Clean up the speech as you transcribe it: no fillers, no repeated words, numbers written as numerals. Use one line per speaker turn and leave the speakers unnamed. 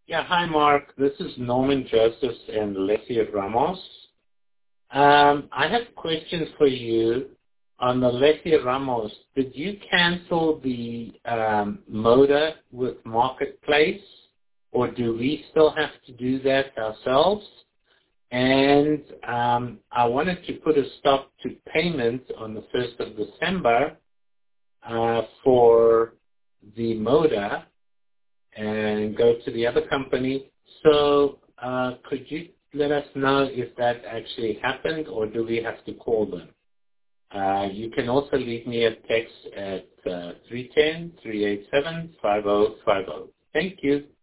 Yeah, hi Mark. This is Norman Josephs and Leslie Ramos. I have questions for you on the Leslie Ramos. Did you cancel the motor with Marketplace, or do we still have to do that ourselves? And I wanted to put a stop to payment on the 1st of December for the motor and go to the other company. So could you let us know if that actually happened, or do we have to call them? You can also leave me a text at 310-387-5050. Thank you.